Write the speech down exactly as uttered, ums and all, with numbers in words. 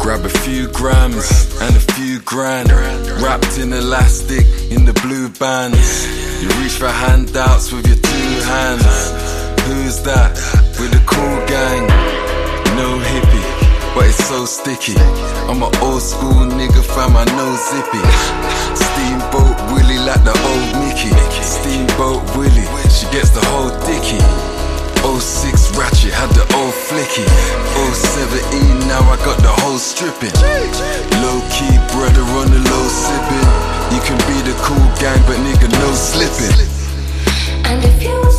Grab a few grams and a few grand, wrapped in elastic in the blue bands. You reach for handouts with your two hands. Who's that with a cool gang? No hippie, but it's so sticky. I'm an old school nigga, fam, I know zippy. Steamboat Willie like the old Mickey. Steamboat Willie, she gets the whole dicky. oh six Ratchet had the old flicky. oh seventeen, now I got the whole stripping. Low key brother on the low sipping. You can be the cool gang, but nigga no slipping. And if you